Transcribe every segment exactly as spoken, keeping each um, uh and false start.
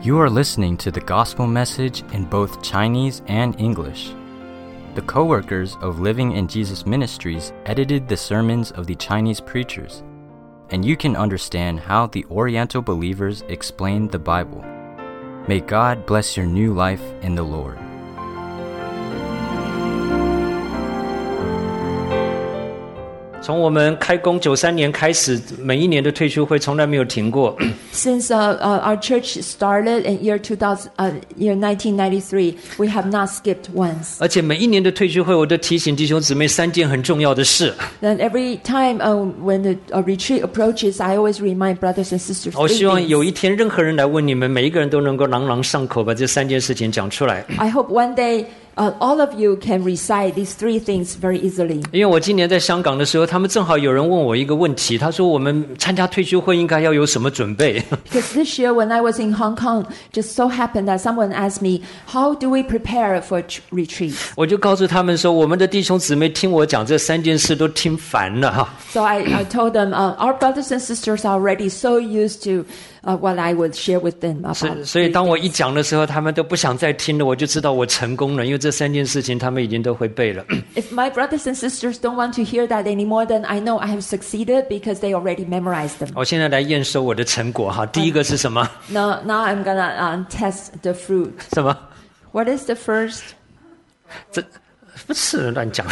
You are listening to the gospel message in both Chinese and English. The co-workers of Living in Jesus Ministries edited the sermons of the Chinese preachers, and you can understand how the Oriental believers explain the Bible. May God bless your new life in the Lord. 从我们开工九三年开始，每一年的退休会从来没有停过。 Since uh, uh, our church started in year two thousand, uh, year nineteen ninety-three, we have not skipped once. 而且每一年的退休会，我都提醒弟兄姊妹三件很重要的事。 Then every time uh, when the uh, retreat approaches, I always remind brothers and sisters. 我希望有一天任何人来问你们，每一个人都能够朗朗上口，把这三件事情讲出来。 I hope one day. Uh, all of you can recite these three things very easily. 因为我今年在香港的时候，他们正好有人问我一个问题，他说我们参加退休会应该要有什么准备 Because this year when I was in Hong Kong, just so happened that someone asked me, how do we prepare for a retreat? 我就告诉他们说，我们的弟兄姊妹听我讲这三件事都听烦了哈。 So I, I told them, uh, our brothers and sisters are already so used to uh, what I would share with them about. 所, 所以当我一讲的时候，他们都不想再听了，我就知道我成功了，因为这三件事情他们已经都会背了。 If my brothers and sisters don't want to hear that anymore, then I know I have succeeded because they already memorized them. 我现在来验收我的成果哈。第一个是什么？ Now, now I'm gonna uh, test the fruit. 什么？ What is the first? 这不是乱讲。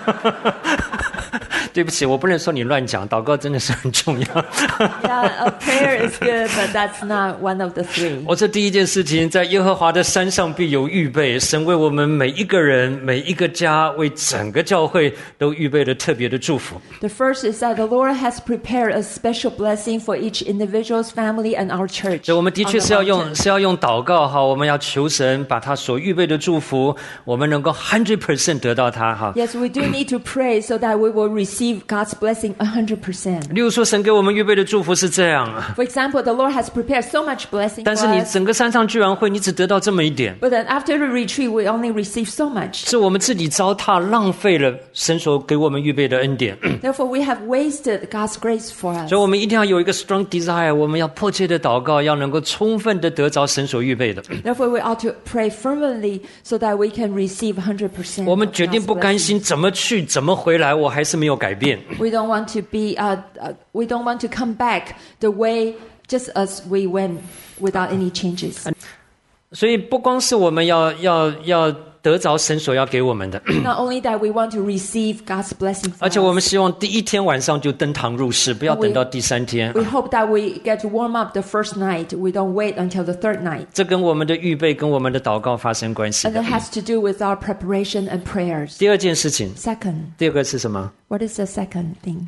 对不起，我不能说你乱讲，祷告真的是很重要。 Yeah, a prayer is good, but that's not one of the three. 我这第一件事情，在耶和华的山上必有预备，神为我们每一个人、每一个家、为整个教会都预备了特别的祝福。 The first is that the Lord has prepared a special blessing for each individual's family and our church. 所以我们的确是要用是要用祷告哈，我们要求神把他所预备的祝福，我们能够 one hundred percent 得到它哈。 Yes, we do need to pray so that we will receive God's blessing one hundred percent. 例如说，神给我们预备的祝福是这样。 For example, the Lord has prepared so much blessing 但 for 是你 us. 整个山上聚完会，你只得到这么一点。 But then after the retreat, we only receive so much. 是我们自己糟蹋浪费了神所给我们预备的恩典。 Therefore, we have wasted God's grace for us. 所以我们一定要有一个 strong desire， 我们要迫切的祷告，要能够充分的得着神所预备的。 Therefore, we ought to pray fervently so that we can receive one hundred percent. 我们决定不甘心，怎么去怎么回来，我还是没有改变。 We don't want to be, uh, uh, we don't want to come back the way just as we went without any changes. 所以不光是我们要要要得着神所要给我们的， Not only that, we want to receive God's blessing. 而且我们希望第一天晚上就登堂入室，不要等到第三天。 We hope that we get to warm up the first night. We don't wait until the third night. 这跟我们的预备跟我们的祷告发生关系 And 的。 that has to do with our preparation and prayers. 第二件事情， Second, 第二个是什么？ what is the second thing?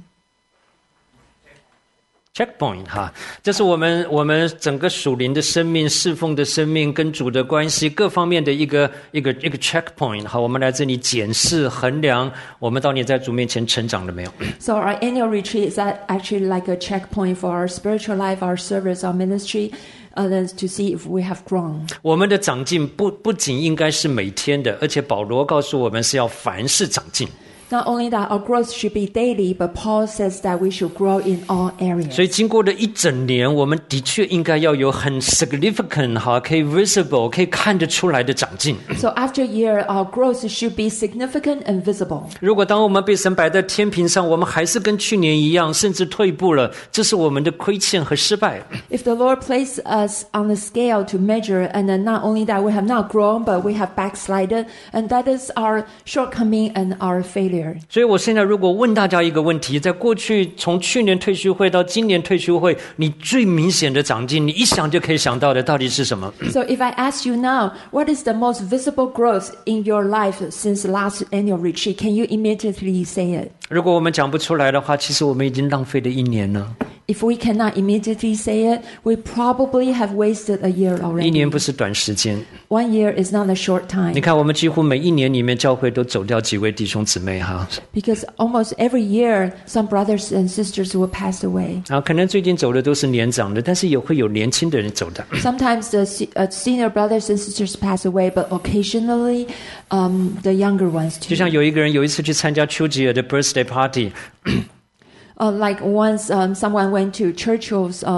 checkpoint 哈，这是我们我们整个属灵的生命、侍奉的生命跟主的关系各方面的一个一个一个 checkpoint 哈，我们来这里检视衡量我们到底在主面前成长了没有。 So our annual retreat is actually like a checkpoint for our spiritual life, our service, our ministry, uh, then to see if we have grown. 我们的长进不不仅应该是每天的，而且保罗告诉我们是要凡事长进。 Not only that, our growth should be daily, but Paul says that we should grow in all areas. 所以经过了一整年，我们的确应该要有很 significant 哈，可以 visible 可以看得出来的长进。 So after a year, our growth should be significant and visible. 如果当我们被神摆在天平上，我们还是跟去年一样，甚至退步了，这是我们的亏欠和失败。 If the Lord placed us on the scale to measure, and then not only that we have not grown, but we have backslided, and that is our shortcoming and our failure. 所以我现在如果问大家一个问题，在过去从去年退休会到今年退休会，你最明显的长进，你一想就可以想到的到底是什么？ So if I ask you now, what is the most visible growth in your life since last annual retreat? Can you immediately say it? 如果我们讲不出来的话，其实我们已经浪费了一年了。 If we cannot immediately say it, we probably have wasted a year 一 already. 年不是短时间。 One year is not a short 你 time. 看，我们几乎每一年里面教会都走掉几位弟兄姊妹哈。 Because almost every year, some brothers and sisters will pass away. 啊，可能最近走的都是年长的，但是也会有年轻的人走的。 Sometimes the se- uh, senior brothers and sisters pass away, but occasionally um, the younger ones 就 too. 像有一个人有一次去参加丘吉尔的 birthday party， Uh, like once um, someone went to Churchill's um,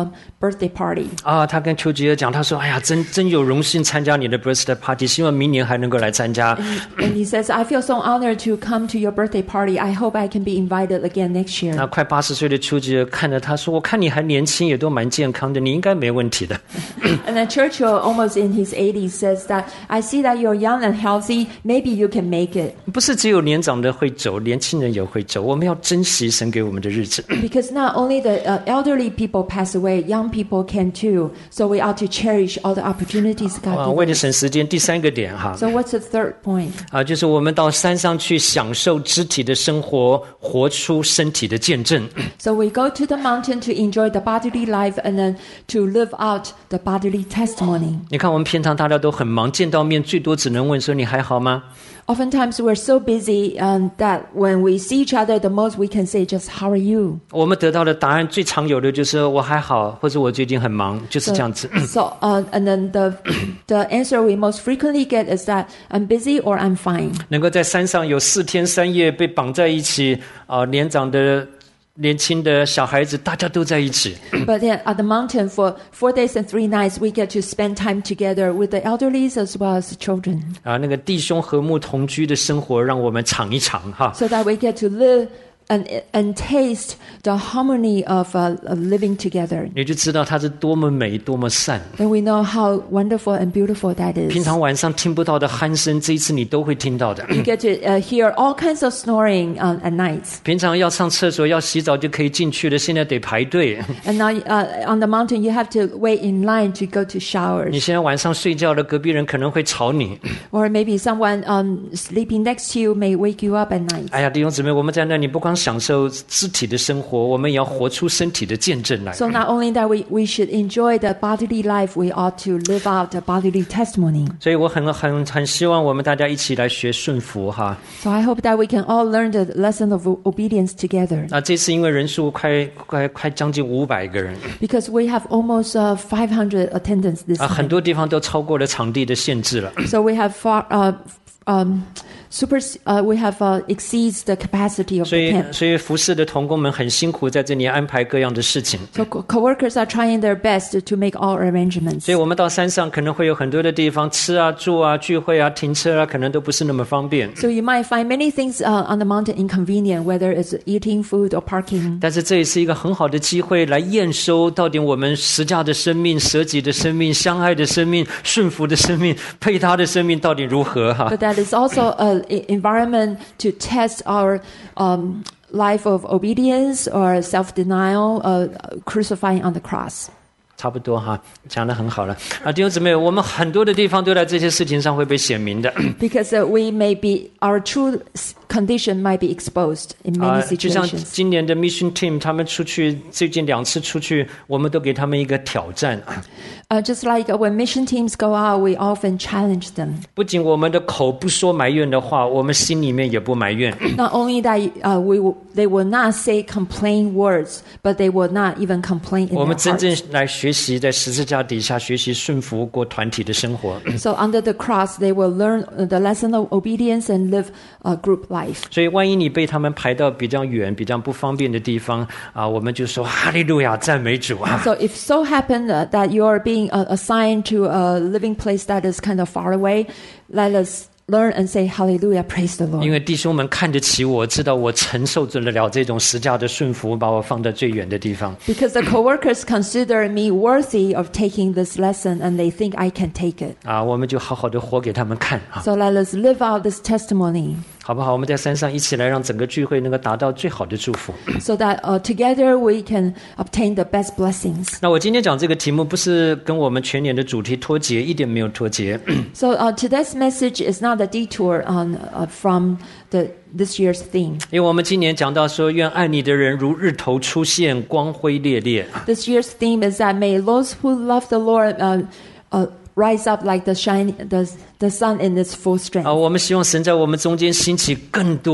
birthday party. 啊，他跟丘吉尔讲，他说：“哎呀，真真有荣幸参加你的 birthday party， 希望明年还能够来参加。” And he says, I feel so honored to come to your birthday party. I hope I can be invited again next year. 那快八十岁的丘吉尔看着他说：“我看你还年轻，也都蛮健康的，你应该没问题的。” And then Churchill, almost in his eighties, says that, I see that you're young and healthy. Maybe you can make it. 不是只有年长的会走，年轻人也会走。我们要珍惜神给我们的日子。 Because not only the uh, elderly people pass away, young people can too. So we ought to cherish all the opportunities 啊， God 为了 gives us. 省时间，第三个点哈， So what's the third point? 啊，就是我们到山上去享受肢体的生活，活出身体的见证。 So we go to the mountain to enjoy the bodily life and then to live out the bodily testimony. 你看，我们平常大家都很忙，见到面最多只能问说：“你还好吗？” Oftentimes we're so busy um, that when we see each other, the most we can say just, how are you? 我们得到的答案最常有的就是我还好，或者我最近很忙，就是这样子。 So, uh, and then the, the answer we most frequently get is that I'm busy or I'm fine. 能够在山上有四天三夜被绑在一起，啊、年长的、年轻的小孩子，大家都在一起。 But then at the mountain for four days and three nights, we get to spend time together with the elderlies as well as the children. 啊，那个弟兄和睦同居的生活，让我们尝一尝哈。 So that we get to live and, and taste the harmony of uh, of living together. 你就知道它是多么美，多么善。 And we know how wonderful and beautiful that 平 is. 常晚上听不到的鼾声，这一次你都会听到的。 You get to uh, hear all kinds of snoring um, at night. 平常要上厕所、要洗澡就可以进去的，现在得排队。 And now uh, on the mountain, you have to wait in line to go to 你 showers. 现在晚上睡觉了，隔壁人可能会吵你。 Or maybe someone um, sleeping next to you may wake you up at night. 哎呀，弟兄姊妹，我们在那里不光享受肢体的生活，我们也要活出身体的见证来。 So not only that we, we should enjoy the bodily life, we ought to live out the bodily testimony. 所以我很很很希望我们大家一起来学顺服哈。 So I hope that we can all learn the lesson of obedience together. 那这次因为人数快快快将近五百个人 Because we have almost uh, five hundred attendants this 啊，很 time. 多地方都超过了场地的限制了。 So we have far, uh, um, super, uh, we have uh, exceeds the capacity of 所 the 以 camp. 所以服侍的同工们很辛苦，在这里安排各样的事情。 So co- co-workers are trying their best to make all arrangements. 所以我们到山上可能会有很多的地方吃啊、住啊、聚会啊、停车啊，可能都不是那么方便。 So you might find many things uh, on the mountain inconvenient, whether it's eating food or parking. 但是这也是一个很好的机会，来验收到底我们实价的生命、舍己的生命、相爱的生命、顺服的生命、配他的生命到底如何哈？ But that is also an environment to test our um, life of obedience or self-denial, uh, crucifying on the cross. 差不多哈，讲得很好了啊，弟兄姊妹，我们很多的地方都在这些事情上会被显明的 Because uh, we may be, our true s- condition might be exposed in 啊 many， 就像 situations. 今年的 Mission Team 他们出去最近两次出去，我们都给他们一个挑战。 Uh, just like uh, when mission teams go out, we often challenge them. 不仅我们的口不说埋怨的话，我们心里面也不埋怨。 Not only that, uh, we will, they will not say complain words, but they will not even complain in 我们 their 真正 hearts. 来学习在十字架底下学习顺服过团体的生活。 So under the cross, they will learn uh, the lesson of obedience and live a group life. 所以万一你被他们排到比较远、比较不方便的地方啊，我们就说哈利路亚，赞美主啊！ So if so happen uh, that you are being uh, assigned to a living place that is kind of far away, let us learn and say hallelujah, praise the 因 Lord. 为弟兄们看得起我，知道我承受得了这种十架的顺服，把我放在最远的地方。 Because the coworkers consider me worthy of taking this lesson and they think I can take it. 啊，我们就好好的活给他们看啊， So let us live out this testimony 好不好？我们在山上一起来，让整个聚会能够达到最好的祝福。 so that uh, together we can obtain the best blessings. 那我今天讲这个题目，不是跟我们全年的主题脱节，一点没有脱节。 So uh, today's message is not a detour on, uh, from the, this year's theme. 因为我们今年讲到说，愿爱你的人如日头出现，光辉烈烈。 This year's theme is that may those who love the Lord uh, uh, rise up like the shine, the, the sun in its full strength. 啊，我们希望神在我们中间兴起更多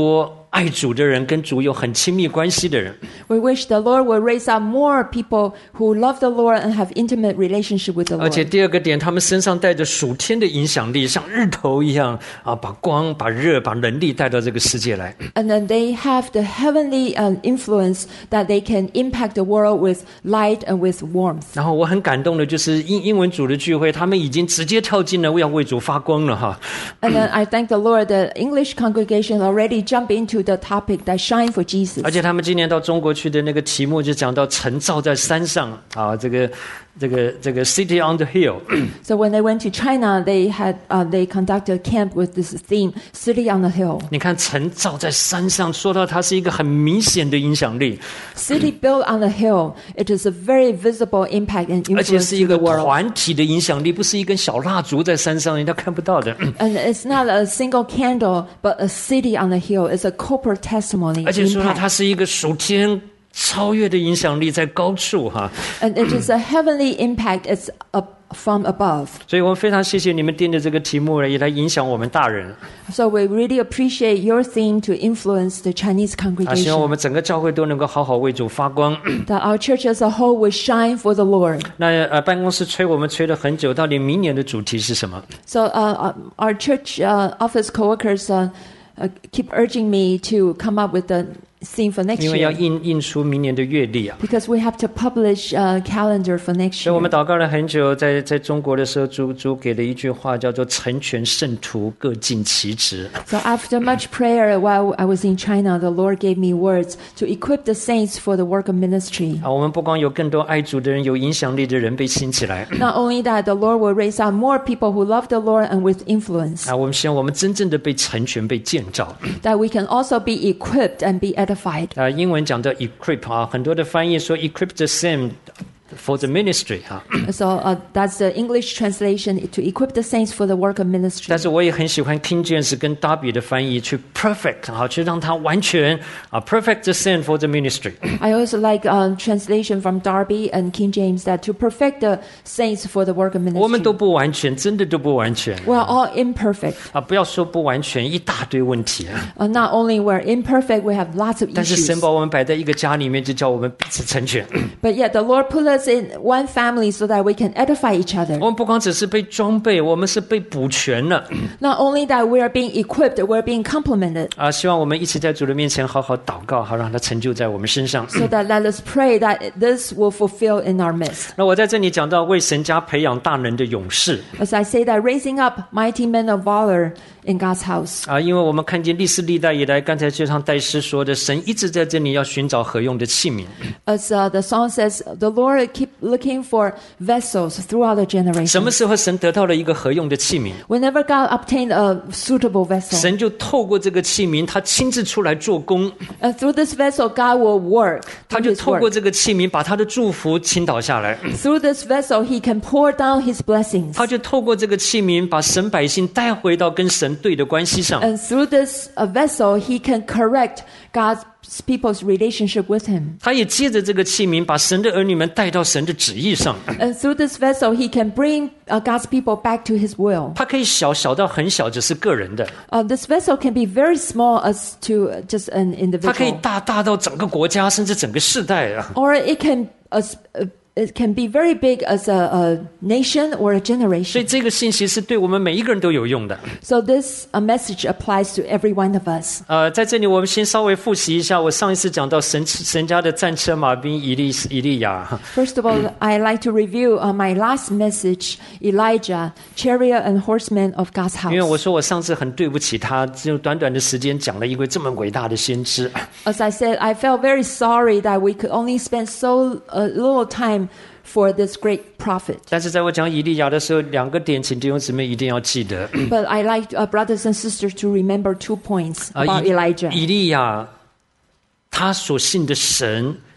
爱主的人，跟主有很亲密关系的人。 We wish the Lord will raise up more people who love the Lord and have intimate relationship with the 而且 Lord. 第二个点，他们身上带着属天的影响力，像日头一样啊，把光、把热、把能力带到这个世界来。 And then they have the heavenly um, influence that they can impact the world with light and with warmth. 然后我很感动的就是英英文组的聚会，他们已经直接跳进了要为主发光了哈。 And then I thank the Lord, the English congregation already jump into the topic that shine for Jesus. 而且他们今年到中国去的那个题目就讲到城造在山上啊，这个这个这个 City on the Hill。 So when they went to China, they had uh, they conducted a camp with this theme, City on the Hill. 你看城造在山上，说到它是一个很明显的影响力， City built on the hill, it is a very visible impact and 而且 influence 是一 to 个 the world. 团体的影响力，不是一根小蜡烛在山上人家看不到的。 And it's not a single candle, but a city on the hill. It's a corporate testimony 而且说到 impact. 它是一个属天超越的影响力，在高处哈。 And it is a heavenly impact. It's up from above. 所以我们非常谢谢你们定的这个题目，也来影响我们大人 So we really appreciate your theme to influence the Chinese 啊！希望我 congregation. 们整个教会都能够好好为主发光。 That our church as a whole will shine for the Lord. 那呃，办公室催我们催了很久，到底明年的主题是什么？ So uh, uh, our church uh, office coworkers uh, uh, keep urging me to come up with the theme for next 因为要 year. 印印出明年的月历啊。 Because we have to publish a calendar for next 所以我 year. 们祷告了很久，在在中国的时候，主主给了一句话，叫做“成全圣徒，各尽其职”。 So after much prayer while I was in China, the Lord gave me words to equip the saints for the work of ministry. 啊，我们不光有更多爱主的人、有影响力的人被兴起来， Not only that, the Lord will raise up more people who love the Lord and with influence. 啊，我们希望我们真正的被成全、被建造。 That we can also be equipped and be edified. 啊，英文讲的 equip 啊，很多的翻译说 equip the same for the ministry 啊。 So uh, that's the English translation, to equip the saints for the work of ministry. 但是我也很喜欢 King James 跟 Darby 的翻译，去 perfect 啊，去让它完全啊 perfect the same for the ministry。 I also like uh, translation from Darby and King James that to perfect the saints for the work of 我们 ministry. 都不完全，真的都不完全 We're all imperfect. 啊！不要说不完全，一大堆问题啊。 Uh, not only we're imperfect, we have lots of 但是 issues. 神把我们摆在一个家里面，就叫我们彼此成全。 But yet the Lord put us in one family so that we can edify each other. 我们不光只是被装备，我们是被补全了 Not only that we are being equipped, we're being complemented. 啊！希望我们一起在主的面前好好祷告，好让它成就在我们身上。 So that let us pray that this will fulfill in our midst. 那我在这里讲到为神家培养大能的勇士 As I say that, raising up mighty men of valor in God's house. 啊，因为我们看见历史历代以来，刚才就像戴师说的，神一直在这里要寻找合用的器皿。 As uh, the song says, the Lord keep looking for vessels throughout the 什么 generations. 时候神得到了一个合用的器皿， Whenever God obtained a suitable vessel, 神就透过这个器皿，他亲自出来做工， and through this vessel, God will work. 他 through 就 His 透过 work. 这个器皿，把他的祝福倾倒下来。 Through this vessel, He can pour down His blessings. 他就透过这个器皿，把神百姓带回到跟神对的关系上。 And through this uh, vessel, He can correct God's people's relationship with Him. 他也借着这个器皿，把神的儿女们带到神的旨意上。 And through this vessel, He can bring uh, God's people back to His will. 他可以小小到很小，只是个人的； Uh, this vessel can be very small as to just an 他可以 individual. 大大到整个国家，甚至整个世代啊。 Or it can, as, uh, it can be very big as a, a nation or a 所以 generation. 这个信息是对我们每一个人都有用的。 So this uh, message applies to every one of us. 呃，在这里我们先稍微复习一下，我上一次讲到神神家的战车马兵以利以利亚。 First of all, I like to review uh, my last message, Elijah, chariot and horsemen of God's 因为我 house. 说我上次很对不起他，只有短短的时间讲了一位这么伟大的先知。 As I said, I felt very sorry that we could only spend so uh, little time for this great prophet. 但是在我讲以利亚的时候，两个点，请弟兄姊妹一定要记得。 But I like uh, brothers and sisters to remember two points 啊， about 以 Elijah. 以利亚他所信的神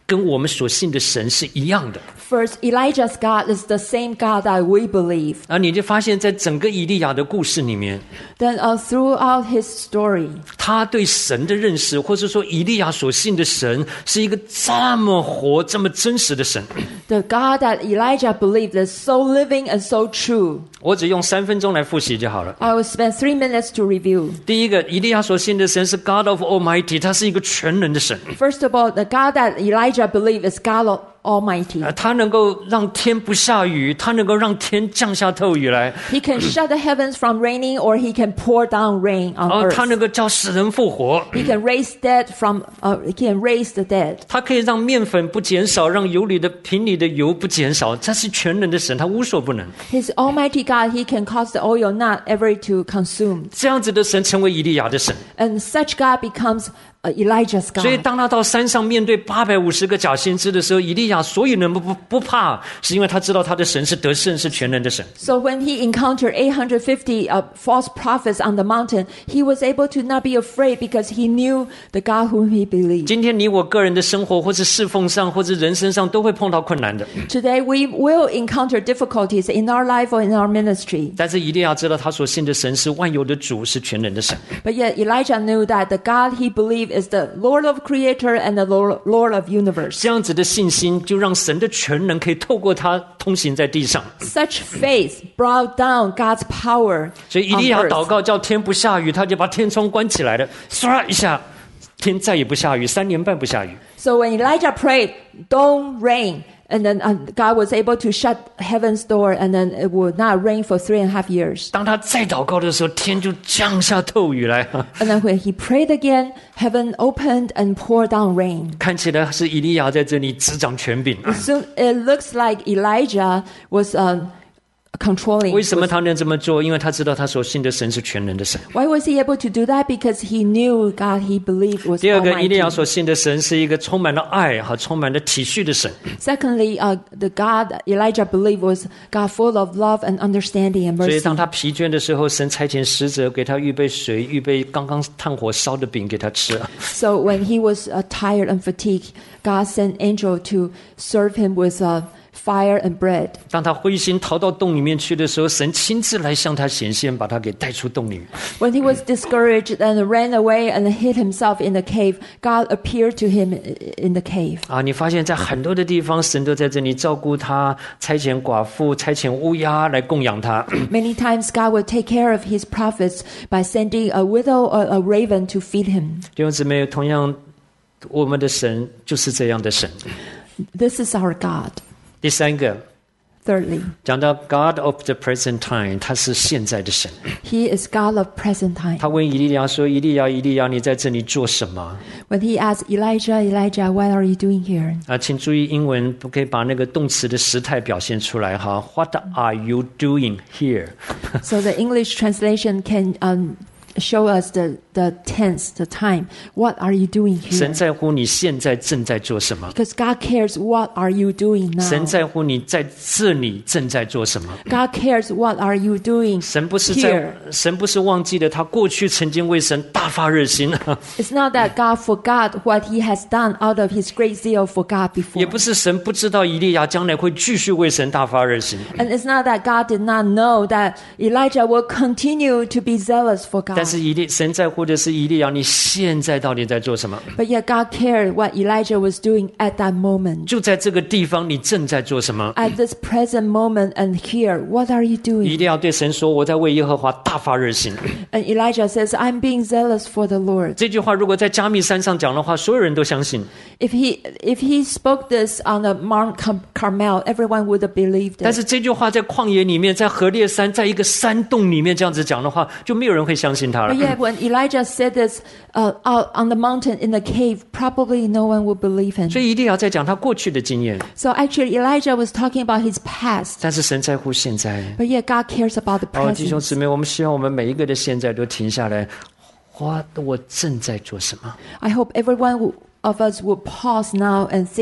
跟我们所信的神是一样的。 First, Elijah's God is the same God that we believe. 而你就发现在整个以利亚的故事里面， Then uh, throughout his story, 他对神的认识，或者说以利亚所信的神是一个这么活这么真实的神。 the God that Elijah believed is so living and so true. 我只用三分钟来复习就好了。 I will spend three minutes to review. 第一个，以利亚所信的神是 God of Almighty， 他是一个全能的神。 First of all, the God that Elijah believed is God of Almighty. 呃他能够让天不下雨，他能够让天降下透雨来， He can shut the heavens from raining, or he can pour down rain on 哦， earth. 他能够叫死人复活， He can raise dead from. Uh, he can raise the dead. 他可以让面粉不减少，让油里的瓶里的油不减少。他是全能的神，他无所不能。 His Almighty God, he can cause the oil not ever to consume. 这样子的神成为以利亚的神。 And such God becomes uh, Elijah's 所以 God. 当他到山上面对八百五十个假先知的时候，以利亚所以能不不不怕，是因为他知道他的神是得胜，是全能的神。 So when he encountered eight hundred fifty uh, false prophets on the mountain, he was able to not be afraid because he knew the God whom he believed. 今天你我个人的生活，或是侍奉上，或是人生上，都会碰到困难的。 Today we will encounter difficulties in our life or in our ministry. 但是以利亚知道他所信的神是万有的主，是全能的神。 But yet Elijah knew that the God he believed is the Lord of Creator and the Lord, Lord of Universe. 这样子的信心，就让神的全能可以透过他通行在地上。 Such faith brought down God's power 所以以 on 利亚 earth. 祷告叫天不下雨，他就把天窗关起来了，唰一下，天再也不下雨，三年半不下雨。 So when Elijah prayed, don't rain, and then uh, God was able to shut heaven's door, and then it would not rain for three and a half years. 当他再祷告的时候，天就降下透雨来。 And then when he prayed again, heaven opened and poured down rain. 看起来是以利亚在这里执掌权柄。 So it looks like Elijah was um, controlling. 为什么他能这么做？因为他知道他所信的神是全能的神。 Why was he able to do that? Because he knew God he believed was 第二个，以利亚 Almighty. 所信的神是一个充满了爱和充满了体恤的神。 Secondly, uh, the God Elijah believed was God full of love and understanding and 所以 mercy. 当他疲倦的时候，神差遣使者给他预备水，预备刚刚炭火烧的饼给他吃。 So when he was uh, tired and fatigued, God sent angel to serve him with uh, fire and bread. 当他灰心逃到洞里面去的时候，神亲自来向他显现，把他给带出洞里。 When he was discouraged and ran away and hid himself in the cave, God appeared to him in the cave. 啊，你发现在很多的地方，神都在这里照顾他，差遣寡妇，差遣乌鸦来供养他。 Many times God would take care of his prophets by sending a widow or a raven to feed him. 弟兄姊妹，同样，我们的神就是这样的神。 This is our God. 第三个， Thirdly, 讲到 God of the present time，他是现在的神。 he is God of present time. 他问以利亚说：“以利亚，以利亚，你在这里做什么？” When he asked Elijah, Elijah, what are you doing here? 啊，请注意英文，不可以把那个动词的时态表现出来哈。What are you doing here？ So the English translation can um, show us the, the tense, the time. What are you doing 神 here? 在乎你现在正在做什么， Because God cares what are you doing 神 now. 在乎你在这里正在做什么。 God cares what are you doing 神不是在 here. 神不是忘记了他过去曾经为神大发热心， It's not that God forgot what he has done out of his great zeal for God 也 before. 不是神不知道以利亚将来会继续为神大发热心。 And it's not that God did not know that Elijah will continue to be zealous for 但 God. 是以利神在乎的是以利亚，你现在到底在做什么？ But yet God cared what Elijah was doing at that moment. 就在这个地方，你正在做什么？ At this present moment and here, what are you 以 doing? 利亚对神说：“我在为耶和华大发热心。” And Elijah says, I'm being zealous for the Lord. 这句话如果在加密山上讲的话，所有人都相信。 If he if he spoke this on the Mount Car- Carmel, everyone would have believed 但 it. 是这句话在旷野里面，在何烈山，在一个山洞里面这样子讲的话，就没有人会相信他了 But。yet when Elijah said this uh, out on the mountain in the cave, probably no one would believe him. 所以以利亚在讲他过去的经验， So actually Elijah was talking about his past. 但是神在乎现在。 But yet God cares about the 哦，弟兄 present. 姊妹，我们希望我们每一个的现在都停下来，哇，我正在做什么？ I hope everyone w- of us would pause now and think,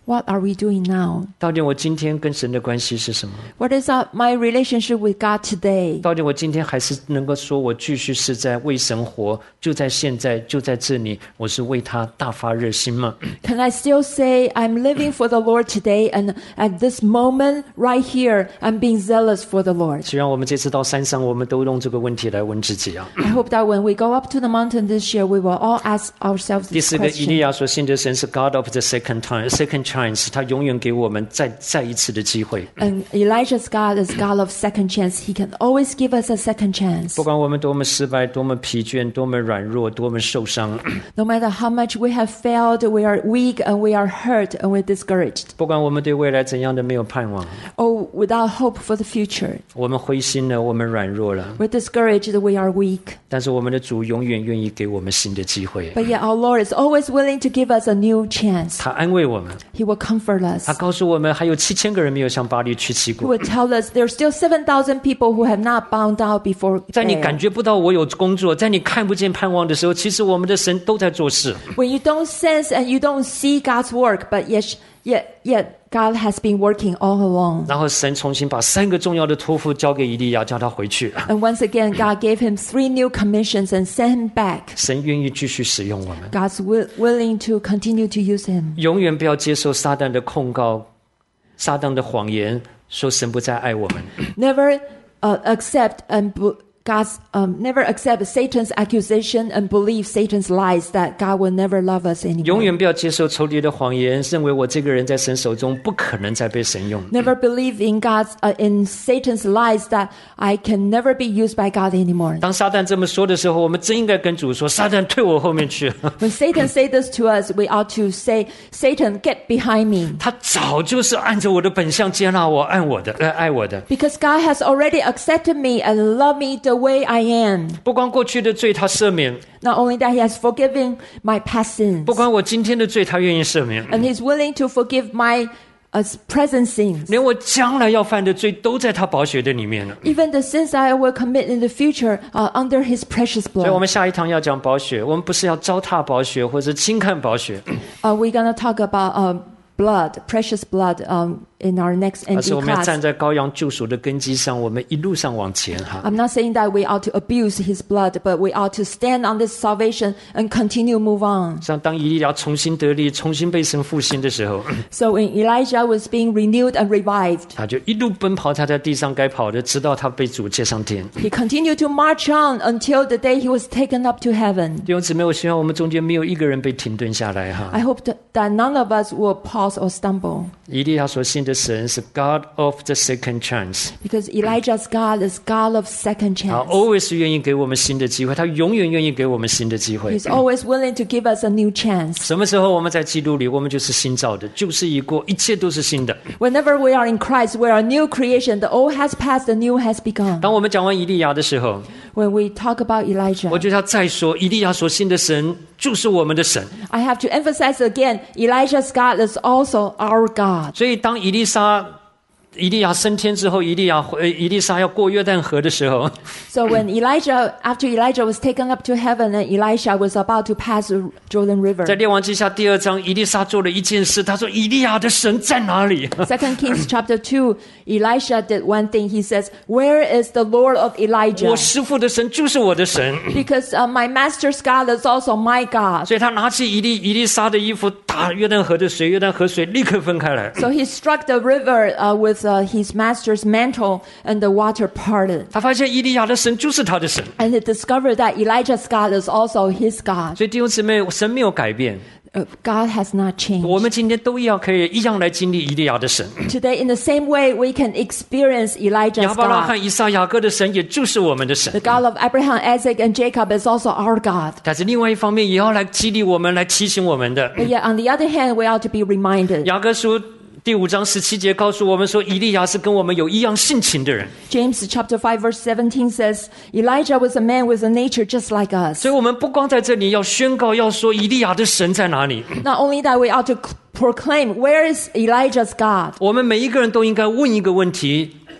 What are we doing now? 到底我今天跟神的关系是什么？ What is our, my relationship with God today? 到底我今天还是能够说我继续是在为神活，就在现在，就在这里，我是为他大发热心吗？ Can I still say I'm living for the Lord today, and at this moment right here I'm being zealous for the Lord? 希望我们这次到山上，我们都用这个问题来问自己啊。 I hope that when we go up to the mountain this year, we will all ask ourselves 第 this 四个，以利 question. 亚所信的神是 God of the second time, second chance， 他永远给我们再再一次的机会。 And Elijah's God is God of second chance. He can always give us a second chance. 不管我们多么失败，多么疲倦，多么软弱，多么受伤， No matter how much we have failed, we are weak and we are hurt and we're discouraged. 不管我们对未来怎样的没有盼望， Oh, without hope for the future. 我们灰心了，我们软弱了， We're discouraged, we are weak. 但是我们的主永远愿意给我们新的机会。 But yet our Lord is always willing to give us a new chance. 他安慰我们， He will comfort us. 他告诉我们还有七千个人没有向巴黎屈膝 He 过。 will tell us there are still seven thousand people who have not bowed down before 在你 Baal. 感觉不到我有工作，在你看不见盼望的时候，其实我们的神都在做事。 When you don't sense and you don't see God's work, but yet, yet, yet God has been working all along. 然后神重新把三个重要的托付交给以利亚，叫他回去。 And once again, God gave him three new commissions and sent him back. 神愿意继续使用我们， God's will, willing to continue to use him. 永远不要接受撒旦的控告、撒旦的谎言，说神不再爱我们。 Never uh, accept and b- God's um, never accept Satan's accusation and believe Satan's lies that God will never love us 永 anymore. 远不要接受仇敌的谎言，认为我这个人在神手中不可能再被神用。 Never believe in God's uh, in Satan's lies that I can never be used by God anymore. 当撒旦这么说的时候，我们真应该跟主说：“撒旦，退我后面去。 When Satan say this to us, we ought to say, Satan, get behind me. 他早就是按着我的本相接纳我、爱我的、呃爱我的。 Because God has already accepted me and loved me the way I am. 不光过去的罪他赦免， Not only that, He has forgiven my past sins. 不光我今天的罪他愿意赦免， And He's willing to forgive my uh, present sins. 连我将来要犯的罪都在他宝血的里面了。 Even the sins I will commit in the future are under His precious 所以，我 blood. 们下一堂要讲宝血，我们不是要糟蹋宝血或者轻看宝血， Uh, we're going to talk about uh, blood, precious blood, um, in our next 而 N 是 D 我们要 class. 站在羔羊救赎的根基上，我们一路上往前哈。 I'm not saying that we ought to abuse His blood, but we ought to stand on this salvation and continue move on. 像当以利亚重新得力、重新被神复兴的时候， So when Elijah was being renewed and revived, 他就一路奔跑他在地上该跑的，直到他被主接上天。 he continued to march on until the day he was taken up to heaven. 弟兄姊妹，我希望我们中间没有一个人被停顿下来哈。 I hope that, that none of us will pause or stumble, 以利亚所信的神是 God of the second chance， because Elijah's God is God of second 他 chance. always 愿意给我们新的机会，他永远愿意给我们新的机会。 He's always willing to give us a new chance. 什么时候我们在基督里，我们就是新造的，旧事已过，一切都是新的。 Whenever we are in Christ, we are a new creation. The old has passed, the new has begun. 当我们讲完以利亚的时候， When we talk about 我 Elijah, 就要再说，以利亚所信的神就是我们的神。 I have to emphasize again, Elijah's God is also our God. 所以当以利沙、以利亚升天之后，以利亚、呃、以利沙要过约旦河的时候， So when Elijah, after Elijah was taken up to heaven and Elisha was about to pass the Jordan 在 River, 列王记下第二章，以利沙做了一件事，他说：“以利亚的神在哪里？” Second Kings chapter two, Elisha did one thing. He says, "Where is the Lord of 我 Elijah?" 师父的神就是我的神。 Because uh, my master's God is also my God. 所以他拿起以利以利沙的衣服，打约旦河的水，约旦河水立刻分开来。 So he struck the river uh, with uh, his master's mantle, and the water parted. 他发现以利亚的神就是他的神。 And he discovered that Elijah's God is also his God. 所以弟兄姊妹，神没有改变， Uh, God has not 我 changed. 们今天都一样可以一样来经历以利亚的神。 Today, in the same way, we can experience 亚 Elijah's 伯拉 God. 罕、以撒、雅各的神，也就是我们的神 The。God of Abraham, Isaac, and Jacob is also our God. 但是另外一方面，也要来激励我们，来提醒我们的。 But yet, on the other hand, we ought to be reminded. 雅各书第五章十七节告诉我们说，以利亚是跟我们有一样性情的人。 James chapter five verse seventeen says, Elijah was a man with a nature just like us. 所以我们不光在这里要宣告，要说以利亚的神在哪里， Not only that, we ought to proclaim, where is Elijah's God? 我们每一个人都应该问一个问题：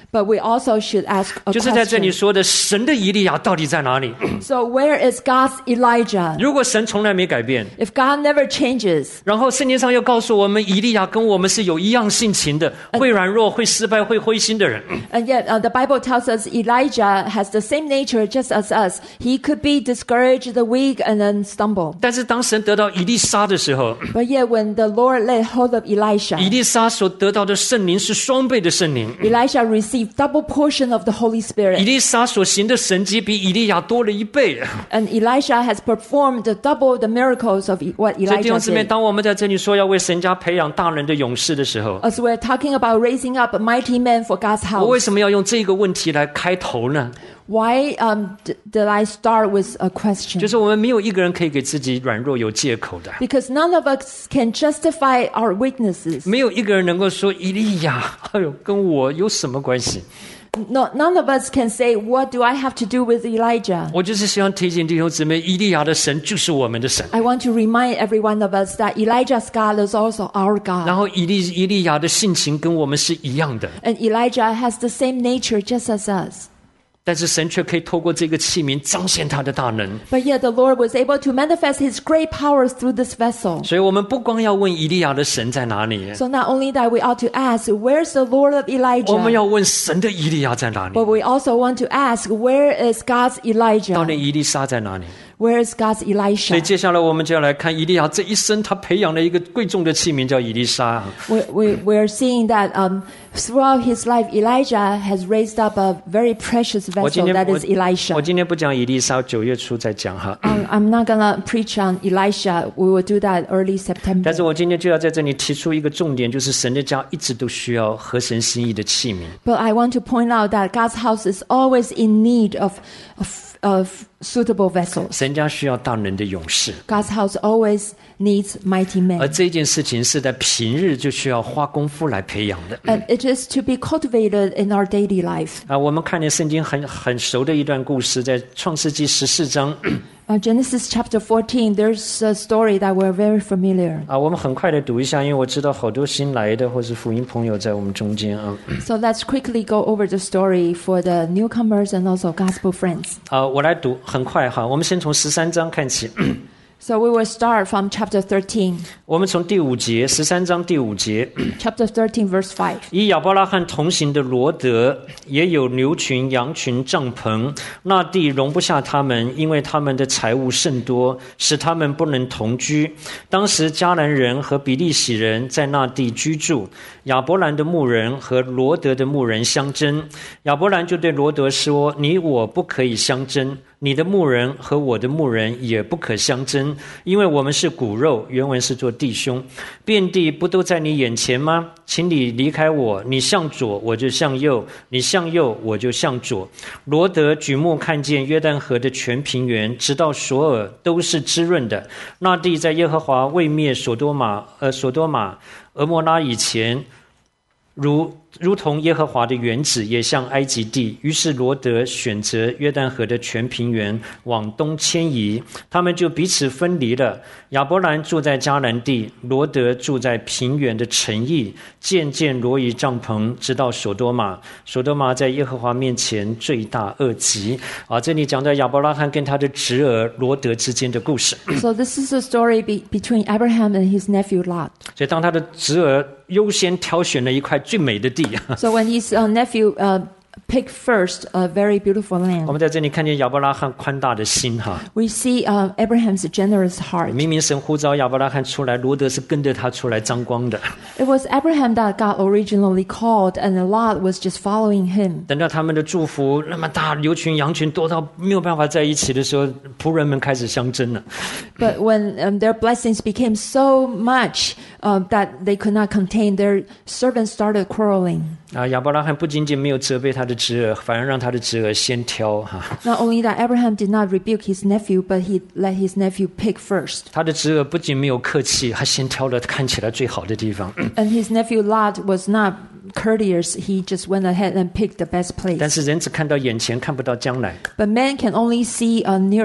But we also should ask a 就是在这里 question. 说的神的以利亚到底在哪里？ So where is God's Elijah? 如果神从来没改变， If God never changes, 然后圣经上又告诉我们，以利亚跟我们是有一样性情的，会软弱、会失败、会灰心的人。 and yet uh, the Bible tells us Elijah has the same nature just as us. He could be discouraged, the weak, and then stumble. 但是当神得到以利沙的时候， But yet when the Lord laid hold of 以 Elisha, 利沙所得到的圣灵是双倍的圣灵。 Elisha received double portion of the Holy 以 Spirit. 利沙所行的神迹比以利亚多了一倍。 And Elisha has performed double the miracles of what 所以弟兄 Elijah 姊妹， did. 当我们在这里说要为神家培养大人的勇士的时候， As we're talking about raising up mighty men for God's 我为 house, 什么要用这个问题来开头呢？ why um, d- did I start with a 就 question? 是我们没有一个人可以给自己软弱有借口的， Because none of us can justify our weaknesses. 没有一个人能够说以利亚，哎呦，跟我有什么关系？ No, none of us can say, what do I have to do with Elijah? 我就是希望提醒弟兄姊妹，以利亚的神就是我们的神。 I want to remind every one of us that Elijah's God is also our 然 God. 后以利以利亚的性情跟我们是一样的， And Elijah has the same nature just as us. 但是神却可以透过这个器皿彰显他的大能。 But yet the Lord was able to manifest his great powers through this vessel. 所以我们不光要问以利亚的神在哪里， So not only that, we ought to ask, where's the Lord of 我们 Elijah? 要问神的以利亚在哪里？ But we also want to ask, where is God's 到底 Elijah? 以利沙在哪里？ Where is God's 所以 Elisha? 接下来我们就要来看以利亚这一生，他培养了一个贵重的器皿，叫以利沙。 We, we, we're seeing that um, throughout his life, Elijah has raised up a very precious 我今 vessel 天 that 我 is Elisha. 我今天不讲以利沙，九月初再讲哈。 Um, I'm not going to preach on Elisha. We will do that early 但是 September. 我今天就要在这里提出一个重点，就是神的家一直都需要合神心意的器皿。 But I want to point out that God's house is always in need of, of, of suitable vessels. 神家需要大能的勇士， God's house always needs mighty 而 men. 这件事情是在平日就需要花功夫来培养的。 And it is to be cultivated in our daily life. 啊，我们看见圣经很很熟的一段故事，在创世纪十四章 Uh, Genesis chapter fourteen, there's a story that we're very familiar. 啊，我们很快的读一下，因为我知道好多新来的或是福音朋友在我们中间啊。 So let's quickly go over the story for the newcomers and also gospel friends. 啊，我来读，很快哈。我们先从十三章看起， So we will start from chapter thirteen. 我们从第五节，十三章第五节。 Chapter thirteen, verse five. 与亚伯拉罕同行的罗德也有牛群、羊群、帐篷，那地容不下他们，因为他们的财物甚多，使他们不能同居。当时迦南人和比利洗人在那地居住，亚伯兰的牧人和罗德的牧人相争。亚伯兰就对罗德说：“你我不可以相争。”你的牧人和我的牧人也不可相争，因为我们是骨肉，原文是做弟兄。遍地不都在你眼前吗？请你离开我，你向左我就向右，你向右我就向左。罗德举目看见约旦河的全平原，直到索尔都是滋润的。那地在耶和华未灭所多玛、呃所多玛、俄摩拉以前，如如同耶和华的原旨，也像埃及地。于是罗德选择约旦河的全平原往东迁移，他们就彼此分离了。亚伯兰住在迦南地，罗德住在平原的城邑，渐渐挪移帐篷，直到所多玛。所多玛在耶和华面前罪大恶极。啊，这里讲到亚伯拉罕跟他的侄儿罗德之间的故事。 So this is a story be- between Abraham and his nephew Lot. 所以当他的侄儿优先挑选了一块最美的地， So when his uh, nephew uh, picked first a very beautiful 我 land, 们在这里看见亚伯拉罕宽大的心哈。 we see uh, Abraham's generous heart. 明明神呼召亚伯拉罕出来，罗德是跟着他出来张光的。 It was Abraham that God originally called, and Lot was just following him. 等到他们的祝福那么大，牛群羊群多到没有办法在一起的时候，仆人们开始相争了。 But when um, their blessings became so much uh, that they could not contain, their servants started quarreling. 啊，亚伯拉罕不仅仅没有责备他的侄儿，反而让他的侄儿先挑哈。 Not only that, Abraham did not rebuke his nephew, but he let his nephew pick first. 他的侄儿不仅没有客气，还先挑了看起来最好的地方。 And his nephew Lot was not courteous. He just went ahead and picked the best 但 place. 是人只看到眼前，看不到将来。 But man can only see uh, near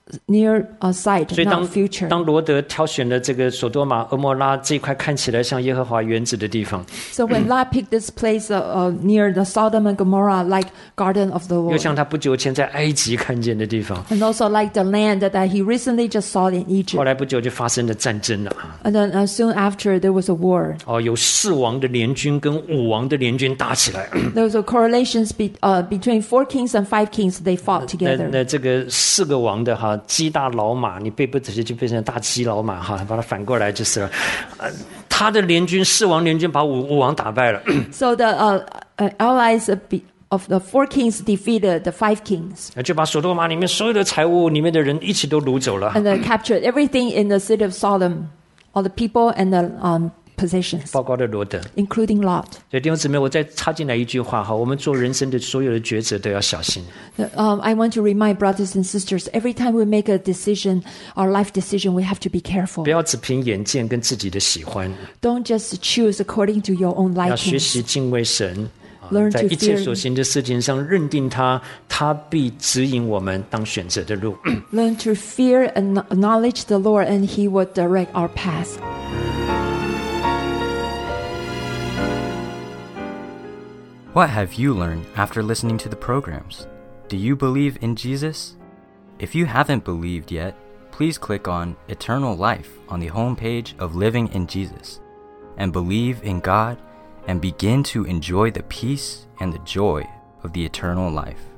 near uh, sight, 所以 not 当 future. 当罗德挑选了这个索多玛、俄摩拉这一块看起来像耶和华园子的地方， So when Lot picked this place uh, uh, near the Sodom and Gomorrah, like Garden of the 又 Lord, 像他不久前在埃及看见的地方， and also like the land that he recently just saw in 后 Egypt. 来不久就发生了战争了。 And then uh, soon after, there was a war. 哦，有四王的联军跟五王的联军打起来， There was a correlations be, uh, between four kings and five kings. They fought 那 together. 那这个四个王的哈，鸡大老马，你背不直接就变成大鸡老马哈，把它反过来就是了。呃，他的联军四王联军把五五王打败了， So the uh, uh, allies of, be- of the four kings defeated the five kings 就把索多玛里面所有的财物里面的人一起都掳走了， and uh, captured everything in the city of Sodom, all the people and the um, possessions, 包括了罗德。 including Lot. 所以弟兄姊妹，我再插进来一句话哈，我们做人生的所有的抉择都要小心。 Um, I want to remind brothers and sisters, every time we make a decision, our life decision, we have to be careful. 不要只凭眼见跟自己的喜欢， Don't just choose according to your own 要学习 liking. 敬畏神。啊 Learn 在 to 一切 fear 所行的事情上认定他，他必指引我们当选择的路。 Learn to fear and acknowledge the Lord, and He will direct our path. What have you learned after listening to the programs? Do you believe in Jesus? If you haven't believed yet, please click on Eternal Life on the homepage of Living in Jesus and believe in God and begin to enjoy the peace and the joy of the eternal life.